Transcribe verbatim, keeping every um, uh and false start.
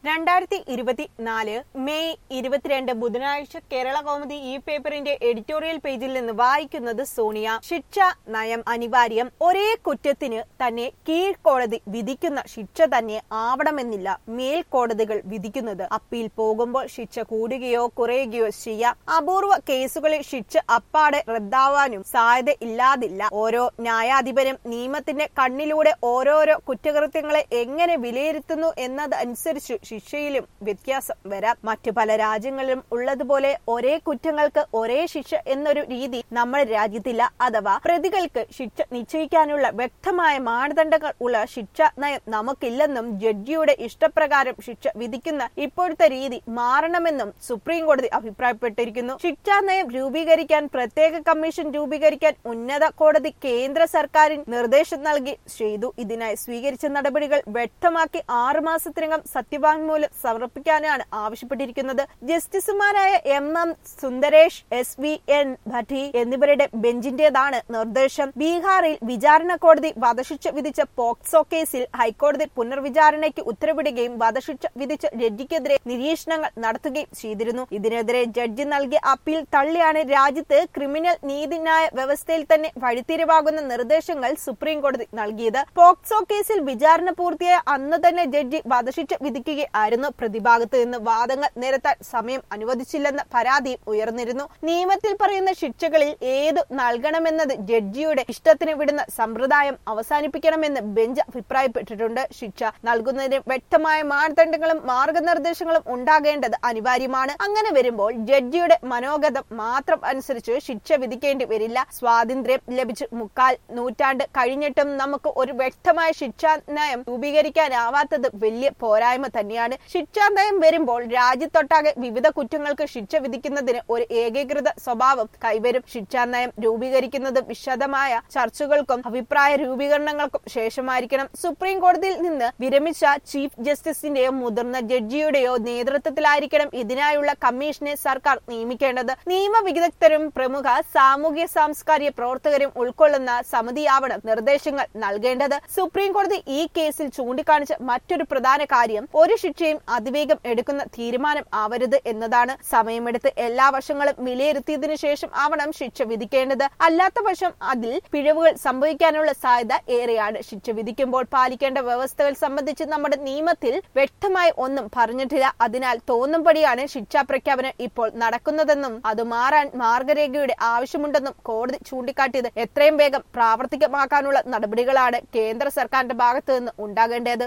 രണ്ടായിരത്തി ഇരുപത്തിനാല് മെയ് ഇരുപത്തിരണ്ട് ബുധനാഴ്ച കേരള കൗമുദി ഈ പേപ്പറിന്റെ എഡിറ്റോറിയൽ പേജിൽ നിന്ന് വായിക്കുന്നത് സോണിയ. ശിക്ഷ നയം അനിവാര്യം. ഒരേ കുറ്റത്തിന് തന്നെ കീഴ്ക്കോടതി വിധിക്കുന്ന ശിക്ഷ തന്നെ ആവണമെന്നില്ല മേൽക്കോടതികൾ വിധിക്കുന്നത്. അപ്പീൽ പോകുമ്പോൾ ശിക്ഷ കൂടുകയോ കുറയുകയോ ചെയ്യാം. അപൂർവ കേസുകളിൽ ശിക്ഷ അപ്പാടെ റദ്ദാവാനും സാധ്യത ഇല്ലാതില്ല. ഓരോ ന്യായാധിപനും നിയമത്തിന്റെ കണ്ണിലൂടെ ഓരോരോ കുറ്റകൃത്യങ്ങളെ എങ്ങനെ വിലയിരുത്തുന്നു എന്നതനുസരിച്ച് ശിക്ഷയിലും വ്യത്യാസം വരാം. മറ്റു പല രാജ്യങ്ങളിലും ഉള്ളതുപോലെ ഒരേ കുറ്റങ്ങൾക്ക് ഒരേ ശിക്ഷ എന്നൊരു രീതി നമ്മുടെ രാജ്യത്തില്ല. അഥവാ പ്രതികൾക്ക് ശിക്ഷ നിശ്ചയിക്കാനുള്ള വ്യക്തമായ മാനദണ്ഡങ്ങൾ ഉള്ള ശിക്ഷാ നയം നമുക്കില്ലെന്നും ജഡ്ജിയുടെ ഇഷ്ടപ്രകാരം ശിക്ഷ വിധിക്കുന്ന ഇപ്പോഴത്തെ രീതി മാറണമെന്നും സുപ്രീം കോടതി അഭിപ്രായപ്പെട്ടിരിക്കുന്നു. ശിക്ഷാ നയം രൂപീകരിക്കാൻ പ്രത്യേക കമ്മീഷൻ രൂപീകരിക്കാൻ ഉന്നത കോടതി കേന്ദ്ര സർക്കാരിന് നിർദ്ദേശം നൽകി ചെയ്തു. ഇതിനായി സ്വീകരിച്ച നടപടികൾ വ്യക്തമാക്കി ആറുമാസത്തിനകം സത്യവാങ്മൂലം സമർപ്പിക്കാനാണ് ആവശ്യപ്പെട്ടിരിക്കുന്നത്. ജസ്റ്റിസുമാരായ M M Sundaresh, S V N Bhatti എന്നിവരുടെ ബെഞ്ചിന്റേതാണ് നിർദ്ദേശം. ബീഹാറിൽ വിചാരണ കോടതി വധശിക്ഷ വിധിച്ച പോക്സോ കേസിൽ ഹൈക്കോടതി പുനർവിചാരണയ്ക്ക് ഉത്തരവിടുകയും വധശിക്ഷ വിധിച്ച ജഡ്ജിക്കെതിരെ നിരീക്ഷണങ്ങൾ നടത്തുകയും ചെയ്തിരുന്നു. ഇതിനെതിരെ ജഡ്ജി നൽകിയ അപ്പീൽ തള്ളിയാണ് രാജ്യത്ത് ക്രിമിനൽ നീതിന്യായ വ്യവസ്ഥയിൽ തന്നെ വഴിത്തിരിവാകുന്ന നിർദ്ദേശങ്ങൾ സുപ്രീം കോടതി നൽകിയത്. പോക്സോ കേസിൽ വിചാരണ പൂർത്തിയായ അന്ന് തന്നെ ജഡ്ജി വധശിക്ഷ വിധിക്കുകയായിരുന്നു. പ്രതിഭാഗത്ത് നിന്ന് വാദങ്ങൾ നിരത്താൻ സമയം അനുവദിച്ചില്ലെന്ന പരാതിയും ഉയർന്നിരുന്നു. നിയമത്തിൽ പറയുന്ന ശിക്ഷകളിൽ ഏതു നൽകണമെന്നത് ജഡ്ജിയുടെ ഇഷ്ടത്തിന് വിടുന്ന സമ്പ്രദായം അവസാനിപ്പിക്കണമെന്ന് ബെഞ്ച് അഭിപ്രായപ്പെട്ടിട്ടുണ്ട്. ശിക്ഷ നൽകുന്നതിന് വ്യക്തമായ മാനദണ്ഡങ്ങളും മാർഗനിർദ്ദേശങ്ങളും ഉണ്ടാകേണ്ടത് അനിവാര്യമാണ്. അങ്ങനെ വരുമ്പോൾ ജഡ്ജിയുടെ മനോഗതം മാത്രം അനുസരിച്ച് ശിക്ഷ വിധിക്കേണ്ടി വരില്ല. സ്വാതന്ത്ര്യം ലഭിച്ച് മുക്കാൽ നൂറ്റാണ്ട് കഴിഞ്ഞിട്ടും നമുക്ക് ഒരു വ്യക്തമായ ശിക്ഷാ നയം രൂപീകരിക്കാനാവാത്തത് വലിയ പോരായ്മ തന്നെയാണ്. ശിക്ഷാ നയം വരുമ്പോൾ രാജ്യത്തൊട്ടാകെ വിവിധ കുറ്റങ്ങൾക്ക് ശിക്ഷ വിധിക്കുന്നതിന് ഒരു ഏകീകൃത സ്വഭാവം കൈവരും. ശിക്ഷാ നയം രൂപീകരിക്കുന്നത് വിശദമായ ചർച്ചകൾക്കും അഭിപ്രായ രൂപീകരണങ്ങൾക്കും ശേഷമായിരിക്കണം. സുപ്രീം കോടതിയിൽ നിന്ന് വിരമിച്ച ചീഫ് ജസ്റ്റിസിന്റെയോ മുതിർന്ന ജഡ്ജിയുടെയോ നേതൃത്വത്തിലായിരിക്കണം ഇതിനായുള്ള കമ്മീഷനെ സർക്കാർ നിയമിക്കേണ്ടത്. നിയമവിദഗ്ധരും പ്രമുഖ സാമൂഹ്യ സാംസ്കാരിക പ്രവർത്തകരും ഉൾക്കൊള്ളുന്ന സമിതിയാവണം നിർദ്ദേശങ്ങൾ നൽകേണ്ടത്. സുപ്രീം കോടതി ഈ കേസിൽ ചൂണ്ടിക്കാണിച്ച മറ്റൊരു പ്രധാന കാര്യം ഒരു ശിക്ഷയും അതിവേഗം എടുക്കുന്ന തീരുമാനം ആവരുത് എന്നതാണ്. സമയമെടുത്ത് എല്ലാ വശങ്ങളും വിലയിരുത്തിയതിനു ശേഷം ആവണം ശിക്ഷ വിധിക്കേണ്ടത്. അല്ലാത്ത പക്ഷം അതിൽ പിഴവുകൾ സംഭവിക്കാനുള്ള സാധ്യത ഏറെയാണ്. ശിക്ഷ വിധിക്കുമ്പോൾ പാലിക്കേണ്ട വ്യവസ്ഥകൾ സംബന്ധിച്ച് നമ്മുടെ നിയമത്തിൽ വ്യക്തമായി ഒന്നും പറഞ്ഞിട്ടില്ല. അതിനാൽ തോന്നുംപടിയാണ് ശിക്ഷാ പ്രഖ്യാപനം ഇപ്പോൾ നടക്കുന്നതെന്നും അത് മാറാൻ മാർഗരേഖയുടെ ആവശ്യമുണ്ടെന്നും കോടതി ചൂണ്ടിക്കാട്ടിയത് എത്രയും വേഗം പ്രാവർത്തികമാക്കാനുള്ള നടപടികളാണ് കേന്ദ്ര സർക്കാരിന്റെ ഭാഗത്തു നിന്ന് ഉണ്ടാകേണ്ടത്.